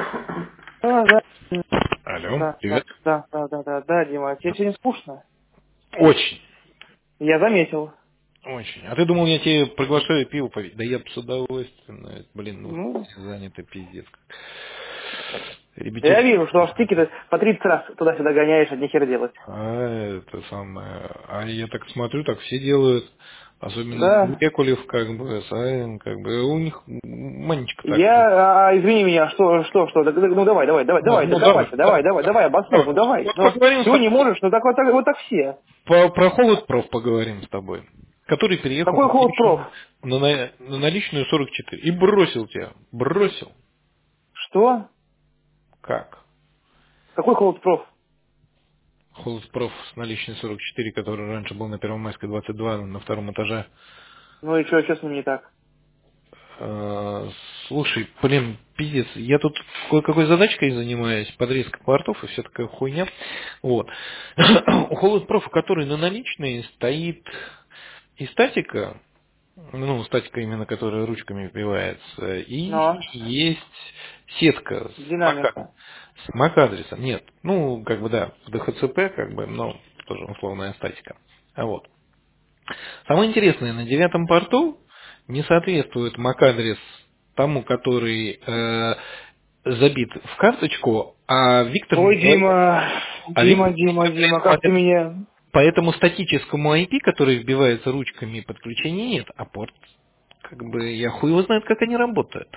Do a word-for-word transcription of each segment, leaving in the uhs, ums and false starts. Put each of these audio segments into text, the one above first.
А, да, Алло, да, да, привет. да, да, да, да, да, Дима, тебе сегодня скучно? Очень, Я заметил. очень. А ты думал, я тебе приглашаю пиво попить? Да я бы с удовольствием. но это, Блин, ну Ну, все заняты, пиздец. я Ребятишки. вижу, что аж тики ты по тридцать раз туда-сюда гоняешь, от нихера делать. А это самое. А я так смотрю, так все делают. Особенно Да. Екулев, как бы, Савин, как бы. У них манечка такая. Я, а, извини меня, что, что, что, да- да- ну давай, давай, давай, Ну, давай, ну давай, докопайся, давай, давай, давай, давай, обоснуй, давай. ну давай. Вот Ну, поговорим с чего не тобой. можешь, ну так вот так, вот так все. По- про холод проф поговорим с тобой. Который переехал Какой на холод проф? наличную, на, на- на наличную сорок четыре. И бросил тебя. Бросил. Что? Как? Какой холод проф? Холодпроф с наличной сорок четыре, который раньше был на Первомайской двадцать два на втором этаже. Ну и что, что с ним не так? Э, Слушай, блин, пиздец, я тут кое-какой задачкой занимаюсь, подрезка портов и вся такая хуйня. Вот. У Холодпрофа, который на наличной, стоит и статика, ну, статика именно, которая ручками вбивается, и Но, есть сетка с MAC, динамика. с MAC-адресом. Нет, ну, как бы да, в DHCP, как бы, но тоже условная статика. А вот. Самое интересное, на девятом порту не соответствует MAC-адрес тому, который э, забит в карточку, а Виктор мне Ой, говорит, Дима, а Виктор Дима, мне Дима, Дима, говорит, как ты по, меня... по этому статическому ай пи, который вбивается ручками, подключения нет, а порт, как бы, я хуй его знает, как они работают.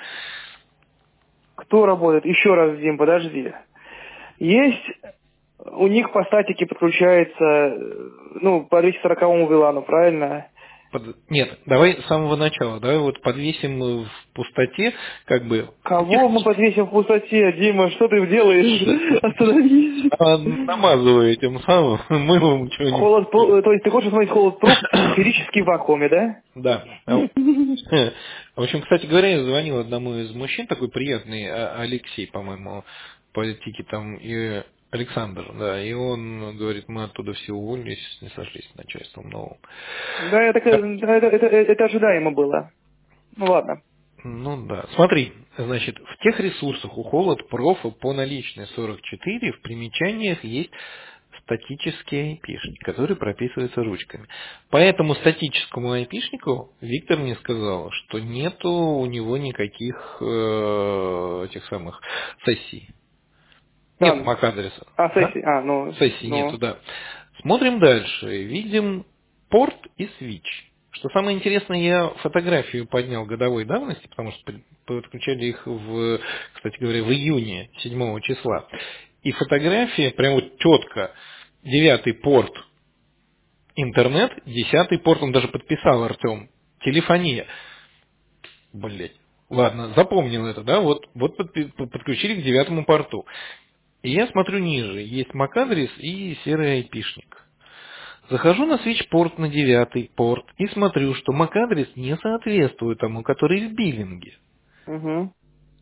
Кто работает? Еще раз, Дим, подожди. Есть, у них по статике подключается, э, ну, по двести сороковому вилану, правильно? Под- Нет, давай с самого начала, давай вот подвесим в пустоте, как бы, в Кого мы техническом подвесим в пустоте? Дима, что ты делаешь? Остановись. а, намазываю этим самым мылом что-нибудь. Холод, про- э, то есть ты хочешь смотреть холод проф сферически в вакууме, да? Да. А вот. В общем, кстати говоря, я звонил одному из мужчин, такой приятный, а- Алексей, по-моему, по этике там, и Александр, да, и он говорит, мы оттуда все уволились, не сошлись с начальством новым. Да, это, Да. это, это, это ожидаемо было. Ну ладно. Ну да. Смотри, значит, в тех ресурсах у Холод Профа по наличной сорок четыре в примечаниях есть статический айпишник, который прописывается ручками. По этому статическому айпишнику Виктор мне сказал, что нету у него никаких э, этих самых сессий. Нет Там. MAC-адреса. А, Да? сессии. А, ну, Сессий нету, ну, да. Смотрим дальше. Видим порт и свич. Что самое интересное, я фотографию поднял годовой давности, потому что под- подключали их, в, кстати говоря, в июне седьмого числа. И фотография прям вот четко. Девятый порт интернет, десятый порт, он даже подписал Артем. Телефония. Блять. Ладно, запомнил это, да? Вот, вот подпи- подключили к девятому порту. И я смотрю ниже, есть MAC-адрес и серый айпишник. Захожу на свитч-порт на девятый порт и смотрю, что MAC-адрес не соответствует тому, который в биллинге. угу.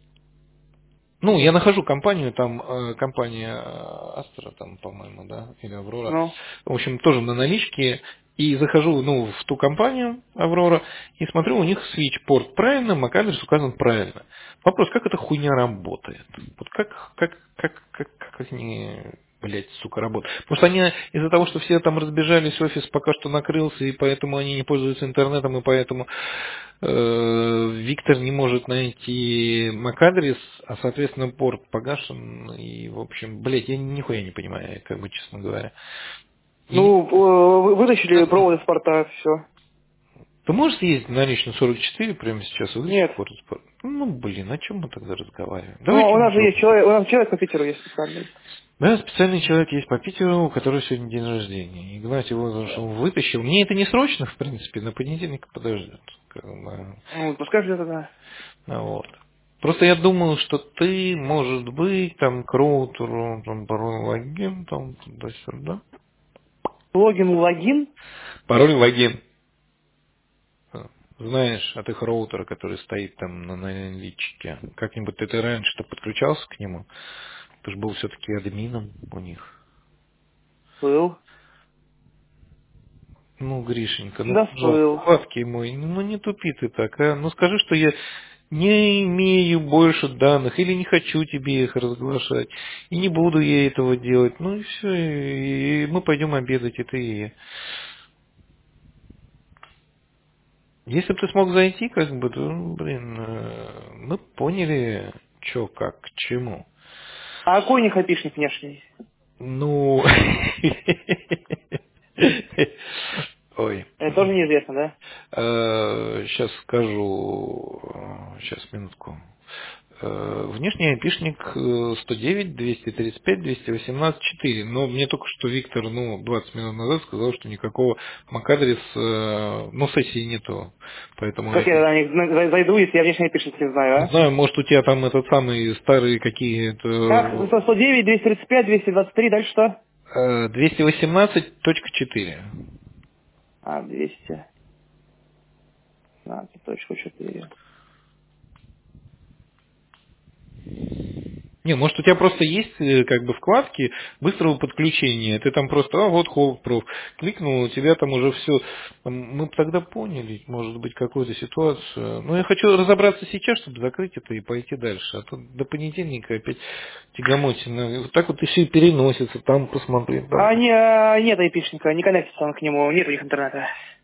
Ну, я нахожу компанию, там э, компания э, Астра, там, по-моему, да, или Аврора. Ну, В общем, тоже на наличке. И захожу, ну, в ту компанию Аврора и смотрю, у них свитч-порт правильно, MAC-адрес указан правильно. Вопрос, как эта хуйня работает? Вот как, как, как, как, как они, блядь, сука, работают? Потому что они из-за того, что все там разбежались, офис пока что накрылся, и поэтому они не пользуются интернетом, и поэтому э, Виктор не может найти MAC-адрес, а, соответственно, порт погашен, и, в общем, блядь, я нихуя не понимаю, как бы, честно говоря. И ну, э, вы- вытащили провод из порта, все. ты можешь съездить на личную сорок четыре прямо сейчас и вытащить Нет. порт? из порта? Ну, блин, о чем мы тогда разговариваем? Ну, Давайте у не нас же есть трогать. человек, у нас человек по Питеру есть специальный. Да, специальный человек есть по Питеру, у которого сегодня день рождения. И Игнатий его что он вытащил. Мне это не срочно, в принципе, на понедельник подождет. Как бы, Ну, пускай же это, да. ну, вот. Просто я думал, что ты, может быть, там, к роутеру, там, пароль логин, там, туда-сюда. Логин, логин? Пароль логин. Знаешь от их роутера, который стоит там на наличке. Как-нибудь ты, ты раньше-то подключался к нему? Ты же был все-таки админом у них. Был. Ну, Гришенька, ну, Да, пожалуйста, был. сладкий мой, ну не тупи ты так, а. Ну скажи, что я не имею больше данных или не хочу тебе их разглашать, и не буду я этого делать. Ну и все, и мы пойдем обедать, и ты и я. Если бы ты смог зайти, как бы, то, блин, э, мы поняли, что, как, к чему. А какой у них айпишник внешний? Ну, ой. Это тоже неизвестно, да? Сейчас скажу, сейчас, минутку. Э, Внешний айпишник э, сто девять, двести тридцать пять, двести восемнадцать, четыре. Но мне только что Виктор, ну, двадцать минут назад сказал, что никакого MAC-адрес, э, ну, сессии нету. Поэтому Как это... я на них зна- зайду, если я внешний айпишник не знаю, Не а? знаю, может, у тебя там этот самый старый Как? какие-то... сто девять, двести тридцать пять, двести двадцать три, дальше что? э, двести восемнадцать точка четыре. А, двести двенадцать точка четыре. Не, может, у тебя просто есть э, как бы вкладки быстрого подключения. Ты там просто, а вот HoldProf, кликнул, у тебя там уже все. Мы бы тогда поняли, может быть, какую-то ситуацию. Но я хочу разобраться сейчас, чтобы закрыть это и пойти дальше. А то до понедельника опять тягомотина. Вот так вот еще и переносится, там посмотри. Там. А не, а, нет айпишника, не коннектится он к нему, нет у них интернета.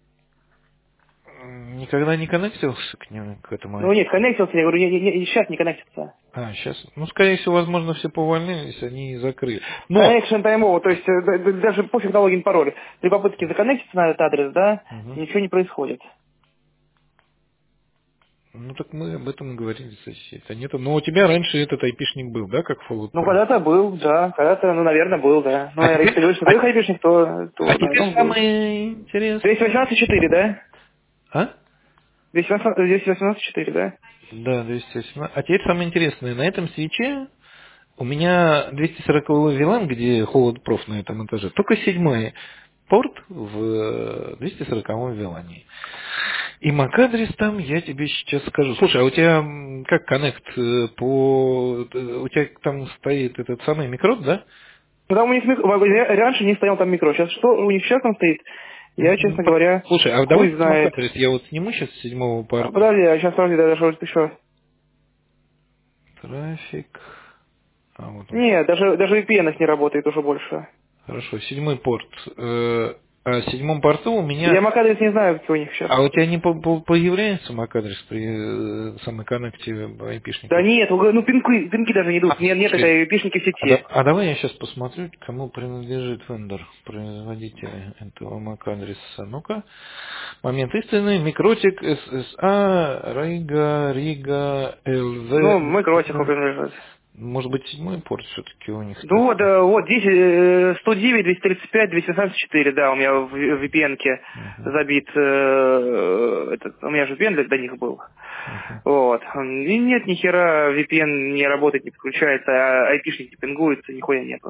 Никогда не коннектился к нему, к этому? Ну нет, коннектился, я говорю, не- не- не- сейчас не коннектится. А, сейчас. Ну, скорее всего, возможно, все повольнялись, они закрыли. Но... Connection timeout, то есть э, д- д- даже пофиг на логин пароль. При попытке законнектиться на этот адрес, да, Мгм. ничего не происходит. Ну так мы об этом и говорили с сессии. Это нет. Но у тебя раньше этот айпишник был, да, как Fallout Ну, Pro? когда-то был, да, когда-то, ну, наверное, был, да. Ну, А наверное, если теперь, ты говоришь, что а, твой айпишник, то, а то, наверное, теперь он был. самое интересное. двести восемнадцать четыре, да? А? двести восемнадцать четыре, да? Да, двести восемнадцать. А теперь самое интересное. На этом свече у меня двести сороковой вилан, где Холод Проф на этом этаже, только седьмой порт в двести сороковом вилане. И MAC-адрес там я тебе сейчас скажу. Слушай, а у тебя м, как коннект э, по... э, У тебя там стоит этот самый микрот, да? Ну, там у них микро, раньше не стоял там микро. Сейчас что у них сейчас там стоит? Я, Ну, честно по- говоря, Слушай, а давай хуй знает. MAC-адрес я вот сниму сейчас с седьмого А, порта. подожди, а сейчас, подожди, даже вот еще. Трафик. А, вот он. Нет, даже, даже ви пи эн не работает уже больше. Хорошо, седьмой порт. Э, А в седьмом порту у Я меня... MAC-адрес не знаю, какой у них сейчас. А у тебя не по- по- появляется MAC-адрес при э, самой коннекте Да айпишника? нет, ну пинки, пинки даже не идут. А, Нет, нет слушай, этой айпишники в а, да- сети. а давай я сейчас посмотрю, кому принадлежит вендор, производитель этого MAC-адреса. Ну-ка. Момент истины. Микротик, эс эс а, Рига, Рига, Ну, эл ви. мой кротику принадлежит. Может быть, седьмой порт все-таки у них Ну вот, стоит. э, вот здесь э, сто девять, двести тридцать пять, двести восемнадцать четыре, да, у меня в ви пи эн-ке Мгм, забит, э, этот, у меня же ви пи эн для, для них был. мгм. Вот. И нет, ни хера ви пи эн не работает, не подключается, а айпишник не пингуется, нихуя нету.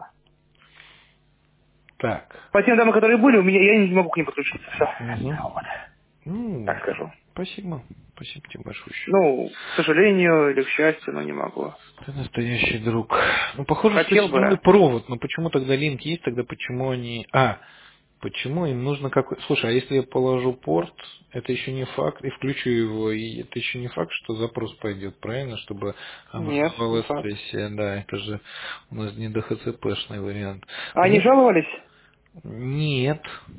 Так. По тем данным, которые были, у меня я не могу к ним подключиться. Все. Мгм. Вот. Ну, Так скажу. спасибо. Спасибо тебе большое. Ну, к сожалению или к счастью, но не могу. Ты настоящий друг. Ну, похоже, что Хотел седьмой бы. провод. Но почему тогда линк есть, тогда почему они... А, почему им нужно какой... Слушай, а если я положу порт, это еще не факт, и включу его, и это еще не факт, что запрос пойдет, правильно? Чтобы Нет, не образовалась факт. сессия. Да, это же у нас не ди эйч си пи-шный вариант. А они Ну, жаловались? нет.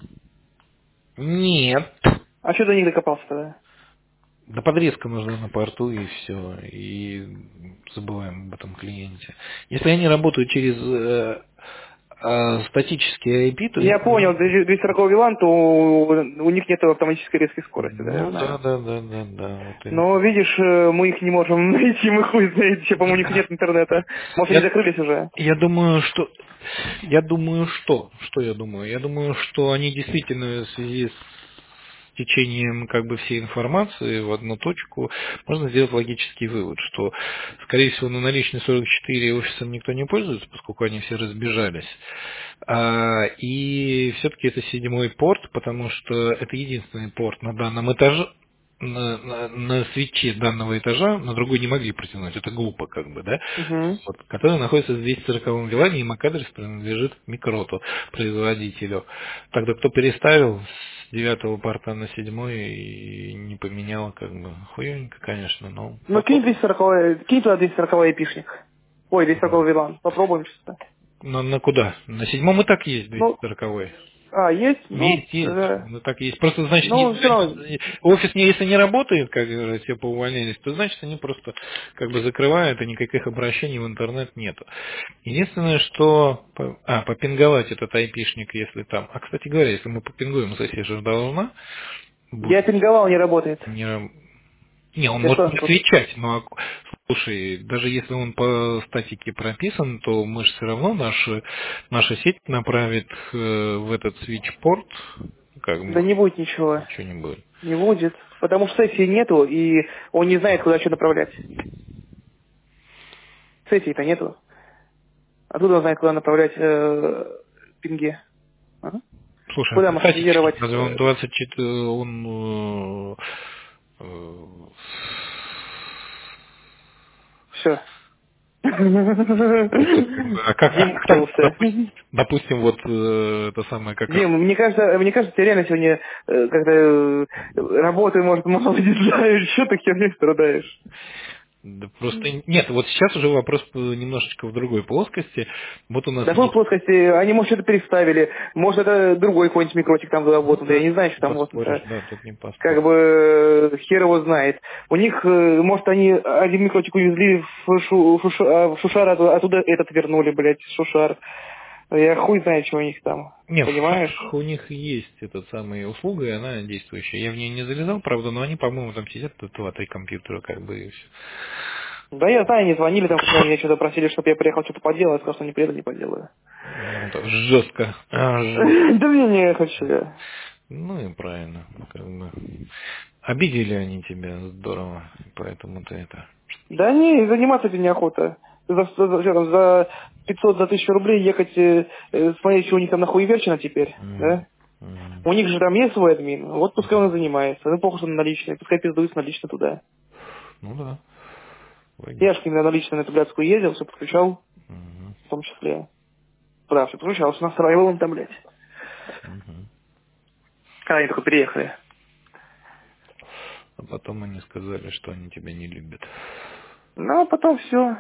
Нет. А что до них докопался тогда? Да подрезка нужна на порту и все. И забываем об этом клиенте. Если они работают через э, э, статический ай пи, то Я понял, им... двести сорок вилан, то у, у них нет автоматической резкой скорости, да, я Ну да, знаю. да, да, да, да. Вот именно. Но, видишь, э, мы их не можем найти, мы хуй знаете, еще, по-моему, у них нет интернета. Может, они Я, закрылись уже? я думаю, что... Я думаю, что... Что я думаю? Я думаю, что они действительно в связи с течением как бы всей информации в одну точку можно сделать логический вывод, что, скорее всего, на наличной сорок четыре офисом никто не пользуется, поскольку они все разбежались. А, и все-таки это седьмой порт, потому что это единственный порт на данном этаже. на, на, на свитче данного этажа на другой не могли протянуть. Это глупо, как бы, да? Угу. Вот, который находится в двести сороковом вилане, и MAC-адрес принадлежит Микроту, производителю. Тогда кто переставил с девятого порта на седьмой и не поменял, как бы, хуёненько, конечно, но... Ну, кинь двести сороковой, кинь туда двести сороковой айпишник. Ой, двести сороковой вилан. Попробуем что-то. На, на куда? На седьмом и так есть двести Ну, сороковой. а, есть? Ну, Есть, есть. тогда... Ну так есть. Просто, значит, Ну, не- все равно. офис, не- если не работает, как говорят, все поувольнялись, то значит они просто как бы закрывают, и никаких обращений в интернет нету. Единственное, что... по- А, попинговать этот айпишник, если там... А, кстати говоря, если мы попингуем, сессия же должна Я будет пинговал, не работает. не, раб- не, он Я может что? не отвечать, но, слушай, даже если он по статике прописан, то мы же все равно наша, наша сеть направит э, в этот switch-порт, как Да бы, не будет ничего. ничего не будет. Не будет. Потому что сессии нету, и он не знает, куда что направлять. Сессии-то нету. Откуда он знает, куда направлять э, пинги? Ага. Слушай, Куда а статик, маршрутировать? разве он э, двадцать четыре, он... э, э, Все. а как, а Дим как там, вкрылся. допустим, допустим, вот э, это самое, как... Дим, мне кажется, мне кажется, ты реально сегодня э, когда э, работы, может, мало не знаешь, что ты херней страдаешь. Да просто нет, вот сейчас уже вопрос немножечко в другой плоскости. Вот у нас В такой есть... плоскости они, может, что-то переставили, может, это другой какой-нибудь микротик там заработан, я не знаю, что там вот Поспоришь, это, да, тут не как поспоришь. бы э, хер его знает. У них, э, может, они один микротик увезли в, шу, шуша- а, в Шушар, оттуда, оттуда этот вернули, блядь, в Шушар. Я хуй знает, что у них там, Нет, понимаешь? у них есть эта самая услуга, и она действующая. Я в нее не залезал, правда, но они, по-моему, там сидят два-три компьютера, как бы, и все. Да я знаю, они звонили, там, когда меня что-то просили, чтобы я приехал что-то поделать, я сказал, что не приеду, не поделаю. Ну, так жестко. А, жестко. Да мне не хочу я. Ну и правильно, как бы. Обидели они тебя здорово, поэтому ты это... Да не, заниматься этим неохота. За, за, за, там, за пятьсот, за тысячу рублей ехать, э, э, смотреть, что у них там нахуеверчено теперь, Мгм. да? Мгм. У них же там есть свой админ, вот пускай он и занимается. Ну, похоже на наличные, пускай пиздуется налично туда. Ну да, логично. Я же когда налично на эту блядскую ездил, все подключал, Мгм. в том числе. Да, все подключал, все настраивал он там, блядь. Мгм. Когда они только переехали. А потом они сказали, что они тебя не любят. Ну, а потом все.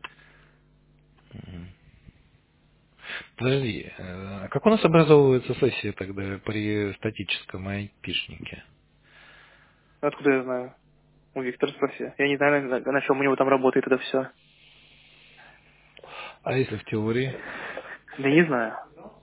Мгм. Подожди, э, а как у нас образовывается сессия тогда при статическом айпишнике? Откуда я знаю? У Виктора спроси. Я не знаю, на, на чем у него там работает это все. А если в теории? Да не знаю.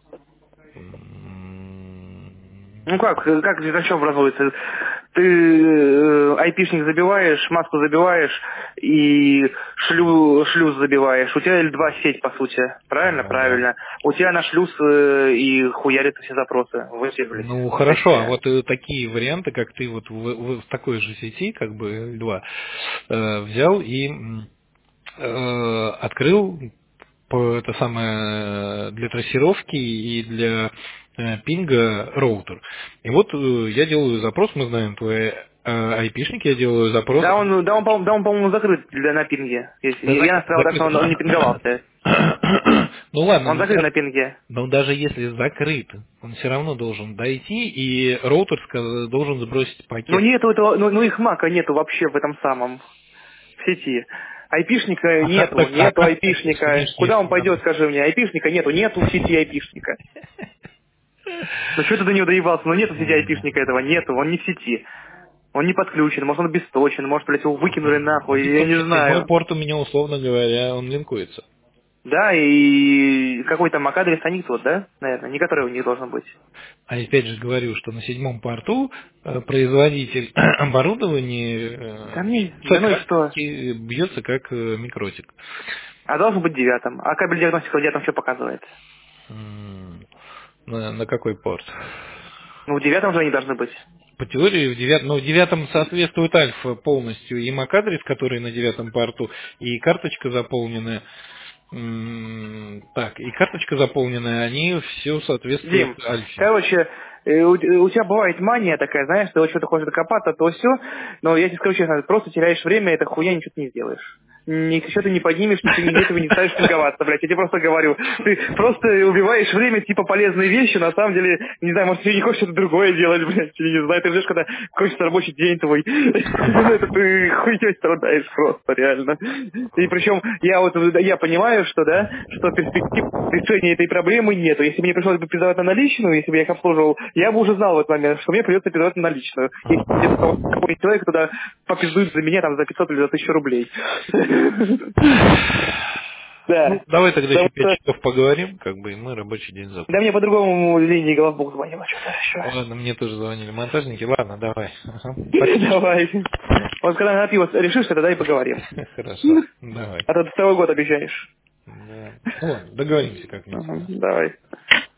М, Ну как, э, как на чем образуется? Ты э, айпишник забиваешь, маску забиваешь и шлю, шлюз забиваешь. У тебя два сеть, по сути. Правильно? Ну да. Правильно. У тебя на шлюз э, и хуярят все запросы. Вот тебе, блядь, Ну хорошо, а сессия. вот э, такие варианты, как ты вот в, в- в такой же сети, как бы эл два, э, взял и м, э, открыл по- это самое для трассировки и для э, пинга роутер. И вот э, я делаю запрос, мы знаем твой э, айпишник, я делаю запрос. Да он, да он, по- да он, по-моему, закрыт для на пинге. Если- Да, Я зак- настраивал так, что он, он не закрыт. пинговался. Ну ладно, Он но, закрыт даже, на пинге. но даже если закрыт, он все равно должен дойти, и роутер ска- должен сбросить Ну пакет. нету этого, ну, ну их мака нету вообще в этом самом, в сети. Айпишника А как, нету, так- а нету как такие айпишника. внешние Куда он пойдет, стороны? скажи мне? Айпишника нету, нету в сети айпишника. Ну что ты до него доебался? Ну нету в сети айпишника этого, нету, он не в сети. Он не подключен, может он бесточен, может, блядь, его выкинули Ну, нахуй, так я он не на седьмой знаю. порт у меня, условно говоря, он линкуется. Да, и какой-то MAC-адрес они тот, да, наверное, не который у них должен быть. А я опять же говорю, что на седьмом порту э, производитель оборудования Да э, мне, бьется да ну и как, что? и бьется как э, микротик. А должен быть девятым. А кабель диагностика в девятом что показывает? М, На, на какой порт? Ну, в девятом же они должны быть. По теории в девятом, но в девятом соответствует альфа полностью и MAC-адрес, который на девятом порту, и карточка заполненная. М, Так, и карточка заполненная, они все соответствуют Дим, альфе. короче, у, у тебя бывает мания такая, знаешь, ты вот что-то хочешь докопаться, то все, но я тебе скажу честно, просто теряешь время, это хуйня, ничего ты не сделаешь. Ничего ты не поднимешь, ничего не этого не ставишь торговаться, блядь, я тебе просто говорю. Ты просто убиваешь время, типа полезные вещи, на самом деле, не знаю, может, ты не хочешь что-то другое делать, блядь, я не знаю, ты ждешь, когда кончится рабочий день твой. Это ты хуйней страдаешь просто, реально. И причем я вот, я понимаю, что, да, что перспектив решения этой проблемы нету. Если бы мне пришлось бы передавать на наличную, если бы я их обслуживал, я бы уже знал в этот момент, что мне придется передавать на наличную. Если где-то какой-нибудь человек туда попиздует за меня там за пятьсот или за тысячу рублей. Да. Ну, давай тогда Потому еще пять что... часов поговорим, как бы, и мы рабочий день закончим. Да мне по-другому линии Головбух звонил, что-то еще. Ладно, мне тоже звонили монтажники. Ладно, давай. Ага. Давай. Вот когда на пиво решишь, тогда и поговорим. Хорошо, давай. А то ты второй год обещаешь. Да. Ну ладно, договоримся как-нибудь. Ага, давай.